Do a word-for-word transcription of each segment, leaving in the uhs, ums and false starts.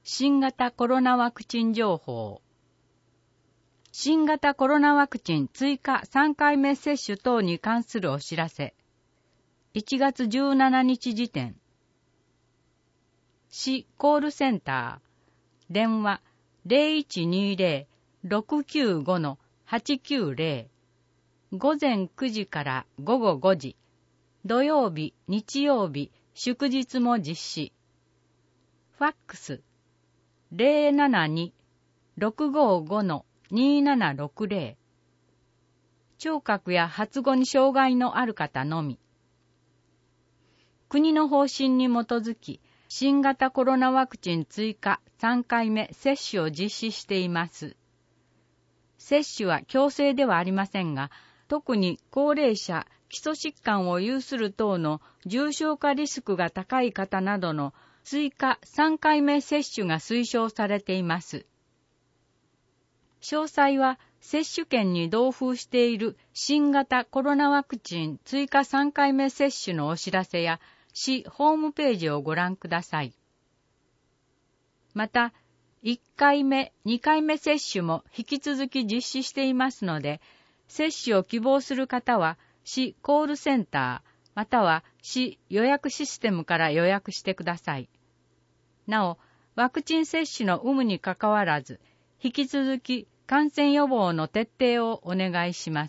新型コロナワクチン情報。新型コロナワクチン追加さんかいめ接種等に関するお知らせ。いちがつじゅうしちにち時点。市コールセンター。電話 ゼロいちにゼロ ろくきゅうご はちきゅうゼロ。午前くじから午後ごじ。土曜日、日曜日、祝日も実施。ファックスゼロななに ろくごご にななろくゼロ。聴覚や発語に障害のある方のみ。国の方針に基づき、新型コロナワクチン追加さんかいめ接種を実施しています。接種は強制ではありませんが、特に高齢者、基礎疾患を有する等の重症化リスクが高い方などの追加さんかいめ接種が推奨されています。詳細は接種券に同封している新型コロナワクチン追加さんかいめ接種のお知らせや市ホームページをご覧ください。また、いっかいめ、にかいめ接種も引き続き実施していますので、接種を希望する方は市コールセンターまたは市予約システムから予約してください。なお、ワクチン接種の有無にかかわらず、引き続き感染予防の徹底をお願いします。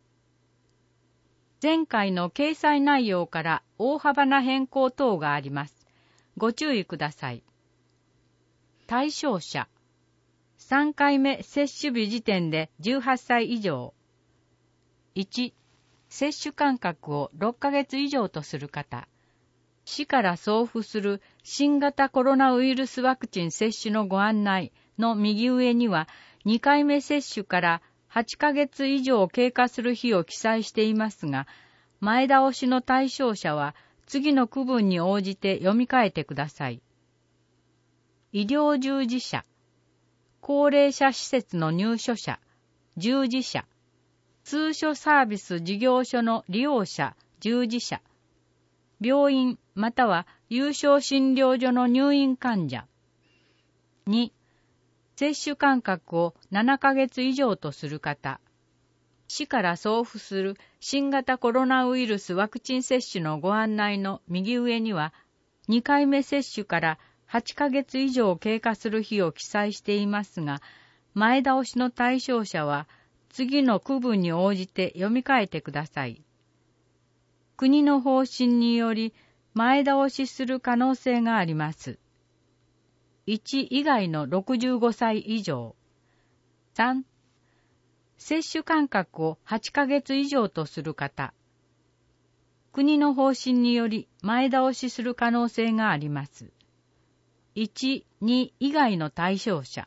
前回の掲載内容から大幅な変更等があります。ご注意ください。対象者。さんかいめ接種日時点でじゅうはっさい以上。いち、接種間隔をろっかげつ以上とする方。市から送付する新型コロナウイルスワクチン接種のご案内の右上にはにかいめ接種からはちかげつ以上経過する日を記載していますが、前倒しの対象者は次の区分に応じて読み替えてください。医療従事者、高齢者施設の入所者、従事者、通所サービス事業所の利用者、従事者、病院または有償診療所の入院患者。に、接種間隔をななかげつ以上とする方。市から送付する新型コロナウイルスワクチン接種のご案内の右上には、にかいめ接種からはちかげつ以上経過する日を記載していますが、前倒しの対象者は次の区分に応じて読み替えてください。国の方針により前倒しする可能性があります。いち以外のろくじゅうごさい以上。さん、接種間隔をはちかげつ以上とする方。国の方針により前倒しする可能性があります。いち、に以外の対象者。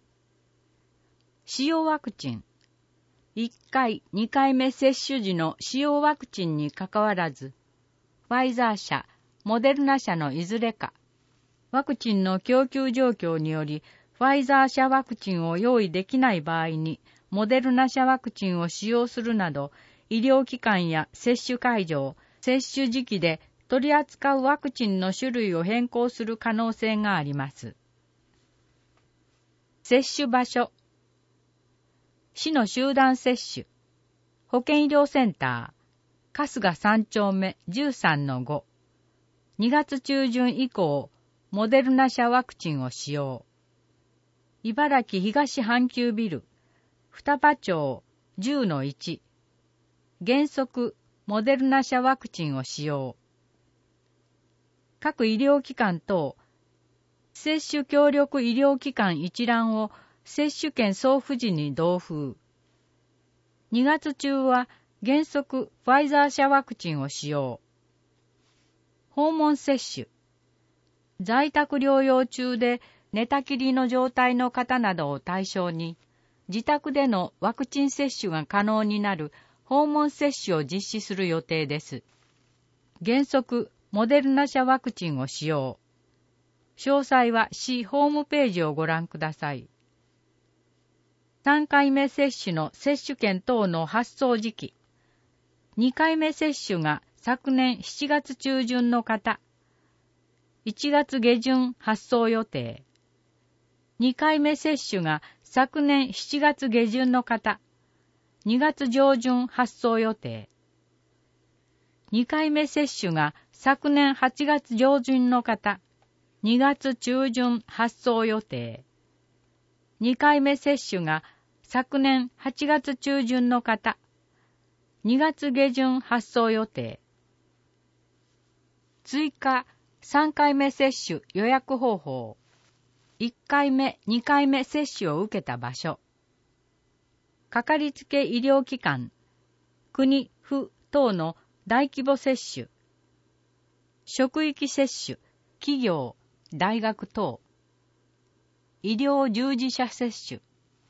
使用ワクチン。いっかい、にかいめ接種時の使用ワクチンにかかわらず、ファイザー社、モデルナ社のいずれか、ワクチンの供給状況により、ファイザー社ワクチンを用意できない場合に、モデルナ社ワクチンを使用するなど、医療機関や接種会場、接種時期で取り扱うワクチンの種類を変更する可能性があります。接種場所。市の集団接種。保健医療センター。春日さん丁目 じゅうさんのご。にがつ中旬以降、モデルナ社ワクチンを使用。茨城東阪急ビル。双葉町 じゅうのいち。原則、モデルナ社ワクチンを使用。各医療機関等、接種協力医療機関一覧を接種券送付時に同封。にがつ中は原則ファイザー社ワクチンを使用。訪問接種。在宅療養中で寝たきりの状態の方などを対象に、自宅でのワクチン接種が可能になる訪問接種を実施する予定です。原則、モデルナ社ワクチンを使用。詳細は市ホームページをご覧ください。さんかいめ接種の接種券等の発送時期。にかいめ接種が昨年しちがつ中旬の方。いちがつ下旬発送予定。 にかいめ接種が昨年しちがつげじゅんの方、にがつじょうじゅん発送予定。にかいめ接種が昨年はちがつじょうじゅんの方、にがつちゅうじゅん発送予定。にかいめ接種が昨年はちがつちゅうじゅんの方、にがつげじゅん発送予定。追加さんかいめ接種予約方法。いっかいめ、にかいめ接種を受けた場所。かかりつけ医療機関、国、府等の大規模接種。職域接種、企業、大学等。医療従事者接種。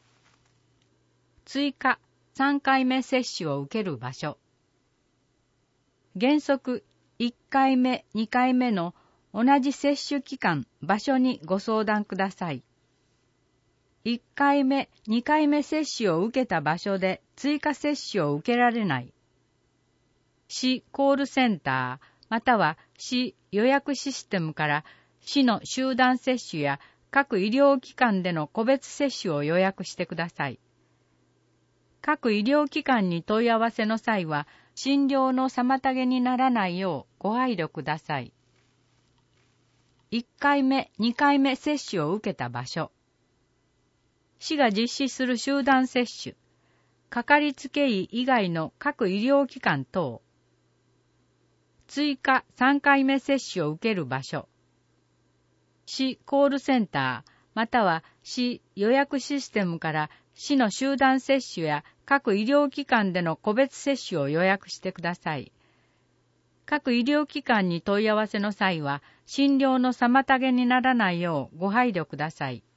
追加さんかいめ接種を受ける場所。原則いっかいめ、にかいめの同じ接種期間、場所にご相談ください。いっかいめ、にかいめ接種を受けた場所で追加接種を受けられない。市コールセンター、または市予約システムから市の集団接種や各医療機関での個別接種を予約してください。各医療機関に問い合わせの際は、診療の妨げにならないようご配慮ください。いっかいめ、にかいめ接種を受けた場所。市が実施する集団接種、かかりつけ医以外の各医療機関等。追加さんかいめ接種を受ける場所。市コールセンター、または市予約システムから市の集団接種や各医療機関での個別接種を予約してください。各医療機関に問い合わせの際は、診療の妨げにならないようご配慮ください。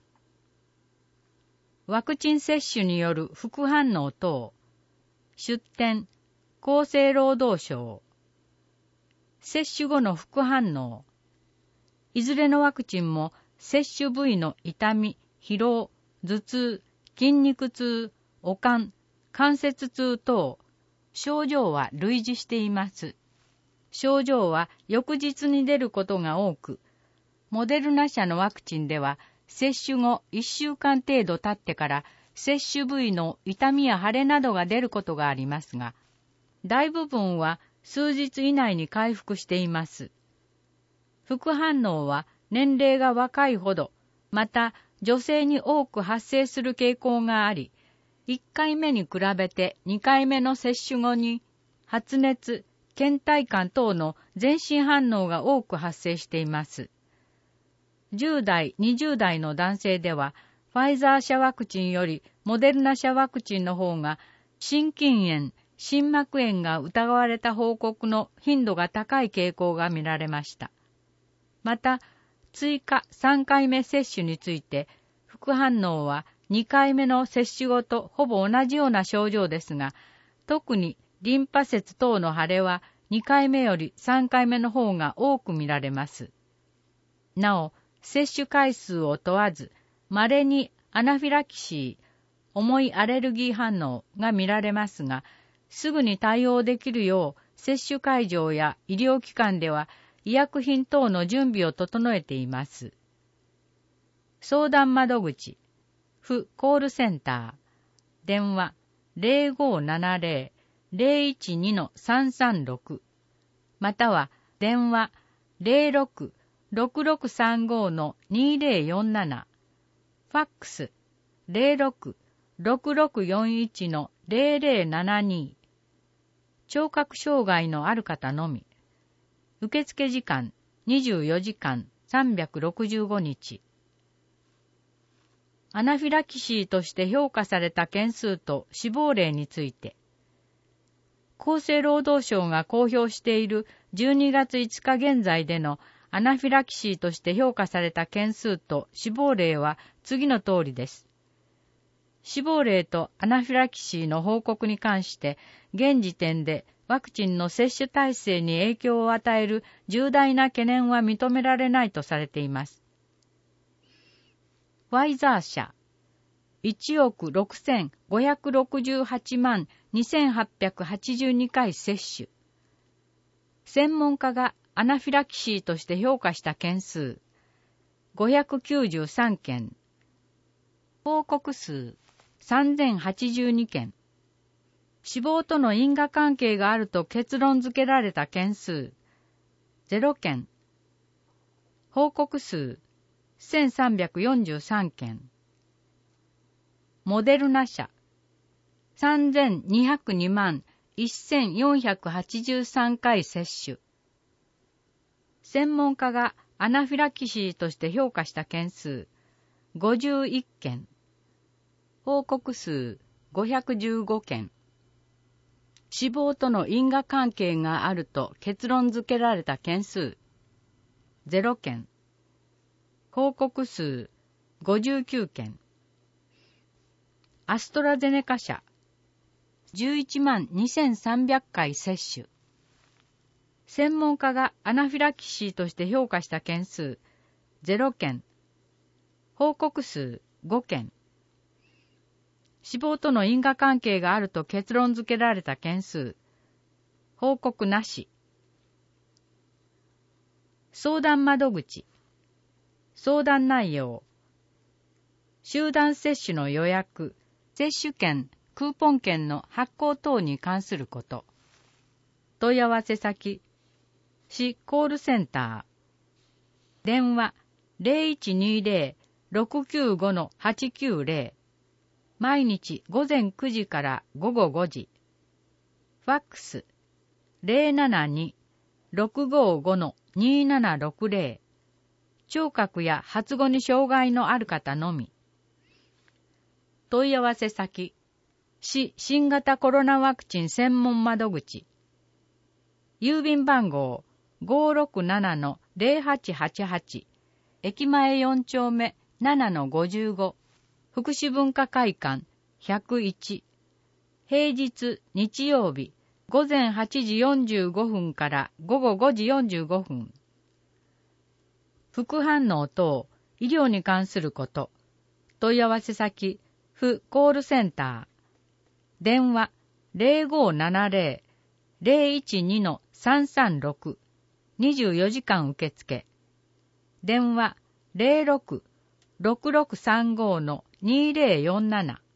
ワクチン接種による副反応等。出典、厚生労働省。接種後の副反応。いずれのワクチンも接種部位の痛み、疲労、頭痛、筋肉痛、悪寒、関節痛等、症状は類似しています。症状は翌日に出ることが多く、モデルナ社のワクチンでは接種後いっしゅうかん程度経ってから接種部位の痛みや腫れなどが出ることがありますが、大部分は数日以内に回復しています。副反応は年齢が若いほど、また女性に多く発生する傾向があり、いっかいめに比べてにかいめの接種後に発熱、倦怠感等の全身反応が多く発生しています。じゅう代、にじゅう代の男性では、ファイザー社ワクチンよりモデルナ社ワクチンの方が、心筋炎、心膜炎が疑われた報告の頻度が高い傾向が見られました。また、追加さんかいめ接種について、副反応はにかいめの接種後とほぼ同じような症状ですが、特にリンパ節等の腫れはにかいめよりさんかいめの方が多く見られます。なお、接種回数を問わず、稀にアナフィラキシー、重いアレルギー反応が見られますが、すぐに対応できるよう接種会場や医療機関では医薬品等の準備を整えています。相談窓口、府コールセンター、電話 ゼロごーななゼロ ゼロいちにのさんさんろく または電話 ゼロろく ろくろくさんごのにゼロよんなな、ファックス ゼロろく ろくろくよんいちのゼロゼロななに、聴覚障害のある方のみ。受付時間にじゅうよじかんさんびゃくろくじゅうごにち。アナフィラキシーとして評価された件数と死亡例について、厚生労働省が公表しているじゅうにがついつか現在でのアナフィラキシーとして評価された件数と死亡例は次の通りです。死亡例とアナフィラキシーの報告に関して、現時点でワクチンの接種体制に影響を与える重大な懸念は認められないとされています。ファイザー社、いちおくろくせんごひゃくろくじゅうはちまんにせんはっぴゃくはちじゅうにかい接種。専門家がアナフィラキシーとして評価した件数、ごひゃくきゅうじゅうさんけん、 報告数さんぜんはちじゅうにけん。死亡との因果関係があると結論付けられた件数ゼロけん。報告数せんさんびゃくよんじゅうさんけん。モデルナ社さんぜんにひゃくにまんせんよんひゃくはちじゅうさんかい接種。専門家がアナフィラキシーとして評価した件数ごじゅういっけん。報告数ごひゃくじゅうごけん。死亡との因果関係があると結論付けられた件数ゼロけん。報告数ごじゅうきゅうけん。アストラゼネカ社じゅういちまんにせんさんびゃっかい接種。専門家がアナフィラキシーとして評価した件数ゼロけん。報告数ごけん。死亡との因果関係があると結論付けられた件数報告なし。相談窓口相談内容集団接種の予約、接種券、クーポン券の発行等に関すること。問い合わせ先市コールセンター電話 ゼロいちにゼロ ろくきゅうご はちきゅうゼロ毎日午前くじから午後ごじ。ファックス ゼロななに ろくごご にななろくゼロ。聴覚や発語に障害のある方のみ。問い合わせ先、市新型コロナワクチン専門窓口。郵便番号 ごーろくなな ゼロはちはちはち。駅前よんちょうめななのごじゅうご。福祉文化会館ひゃくいち。平日日曜日午前はちじよんじゅうごふんから午後ごじよんじゅうごふん。副反応等医療に関すること。問い合わせ先府コールセンター電話 ゼロごななゼロ ゼロいちに さんさんろく。にじゅうよじかん受付。電話 ゼロろく ろくろくさんご にゼロよんなな。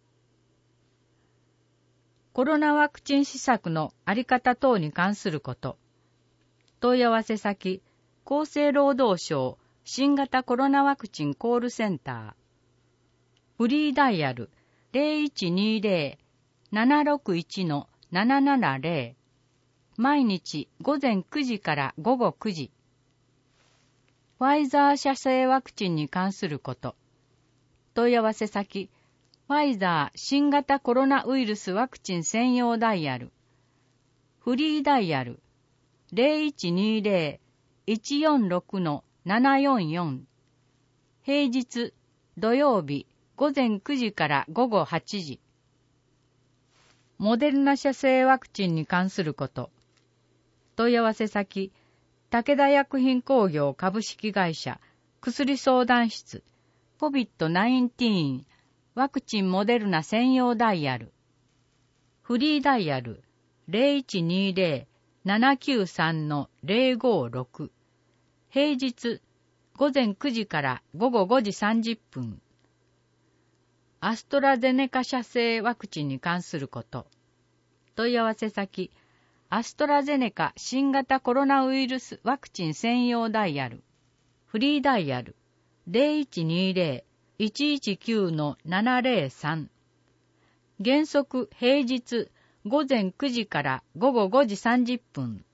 コロナワクチン施策のあり方等に関すること。問い合わせ先、厚生労働省新型コロナワクチンコールセンター。フリーダイヤル ゼロいちにゼロ ななろくいち ななななゼロ。毎日午前くじから午後くじ。ファイザー社製ワクチンに関すること。問い合わせ先、ファイザー新型コロナウイルスワクチン専用ダイヤル。フリーダイヤル ゼロいちにゼロ いちよんろく ななよんよん。平日土曜日午前くじから午後はちじ。モデルナ社製ワクチンに関すること。問い合わせ先、武田薬品工業株式会社薬相談室 コビッドナインティーン ワクチンモデルナ専用ダイヤル。フリーダイヤル ゼロいちにゼロ ななきゅうさん ゼロごろく。平日午前くじから午後ごじさんじゅっぷん。アストラゼネカ社製ワクチンに関すること。問い合わせ先、アストラゼネカ新型コロナウイルスワクチン専用ダイヤル。フリーダイヤル ゼロいちにゼロ いちいちきゅう ななゼロさん。原則平日午前くじから午後ごじさんじゅっぷん。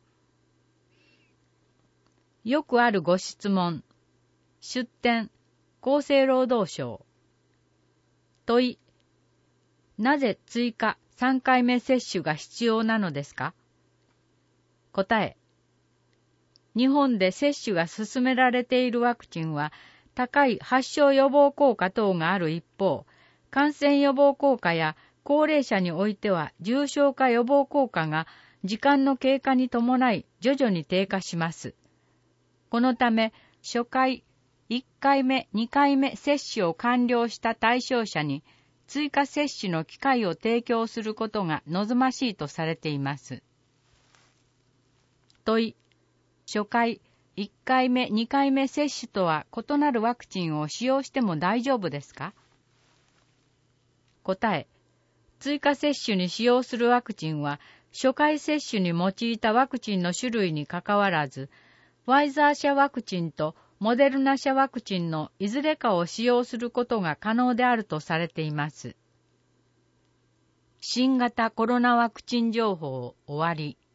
よくあるご質問。出典、厚生労働省。問い、なぜ追加さんかいめ接種が必要なのですか？答え、日本で接種が進められているワクチンは高い発症予防効果等がある一方、感染予防効果や高齢者においては重症化予防効果が時間の経過に伴い徐々に低下します。このため、初回、いっかいめ、にかいめ接種を完了した対象者に追加接種の機会を提供することが望ましいとされています。問い、初回、いっかいめ、にかいめ接種とは異なるワクチンを使用しても大丈夫ですか？ 答え、追加接種に使用するワクチンは、初回接種に用いたワクチンの種類にかかわらず、ファイザー社ワクチンとモデルナ社ワクチンのいずれかを使用することが可能であるとされています。新型コロナワクチン情報終わり。